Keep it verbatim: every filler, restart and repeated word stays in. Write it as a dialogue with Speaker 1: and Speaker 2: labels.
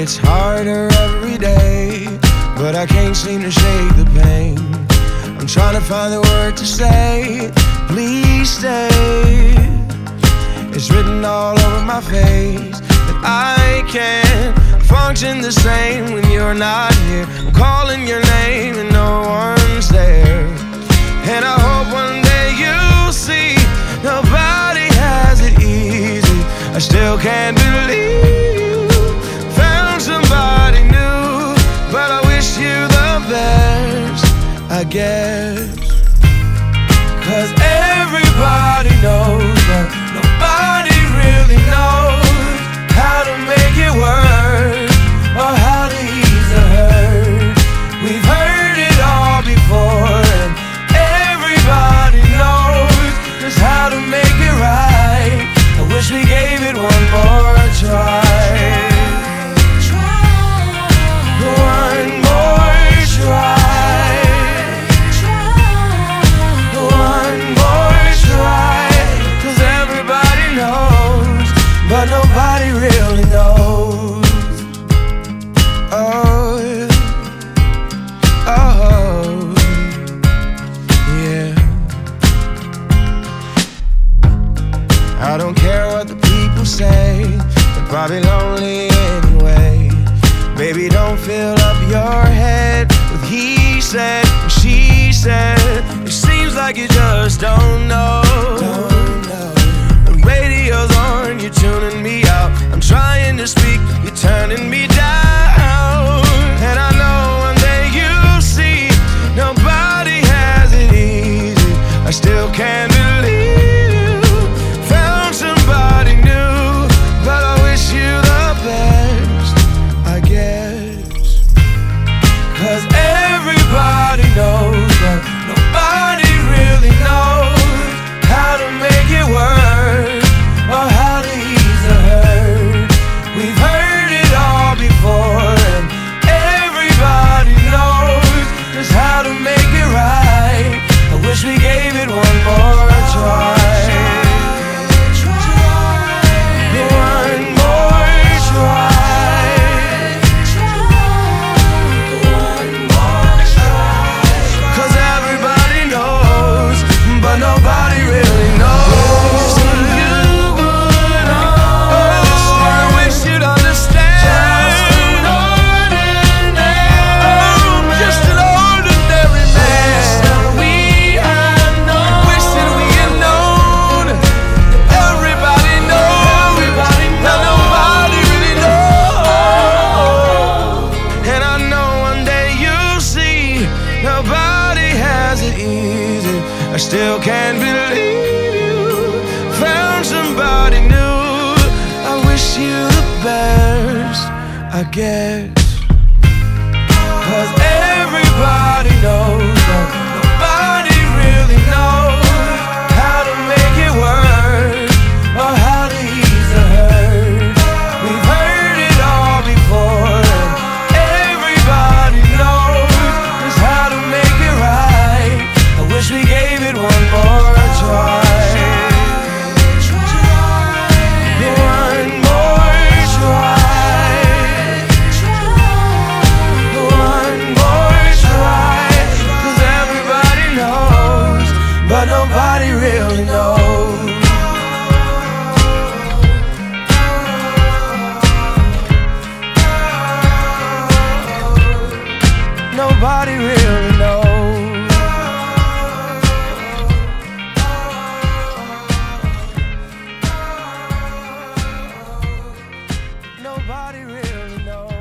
Speaker 1: gets harder every day, but I can't seem to shake the pain. I'm trying to find the word to say, please stay. It's written all over my face that I can't function the same when you're not here. I'm calling your name and no one's there. And I hope one day you'll see nobody has it easy. I still can't believe you found somebody new, but I wish you the best, I guess. Cause everybody knows, but nobody really knows how to make it work or how to ease the hurt. We've heard it all before, and everybody knows just how to make it right. I wish we gave it one more try. One more try. One more try. Cause everybody knows, but nobody really knows. Oh, oh, yeah. I don't care what the people say, they're probably lonely anyway. Baby, don't fill up your head with he said and she said. It seems like you just don't know. Don't know. The radio's on, you're tuning me out. I'm trying to speak, you're turning me down. And I know one day you'll see nobody has it easy. I still can't believe you found somebody new, but I wish you the best, I guess. Cause everybody knows, but nobody really knows how to make it work or how to ease the hurt. We've heard it all before, and everybody knows just how to make it right. I wish we gave it one more try. One more try. One more try. Cause everybody knows, but nobody really knows. You would understand. Oh, I wish you'd understand. Just an ordinary man. We had known. Wish that we had known. Everybody knows, but nobody really knows. And I know one day you'll see nobody has it easy. I still can't believe you found somebody new. I wish you the best, I guess. Cause everybody knows, but nobody really knows how to make it work or how to ease the hurt. We've heard it all before, and everybody knows just how to make it right. I wish we gave it one more try. One more try. One more try. Cause everybody knows, but nobody really knows. Nobody really knows. Nobody really knows.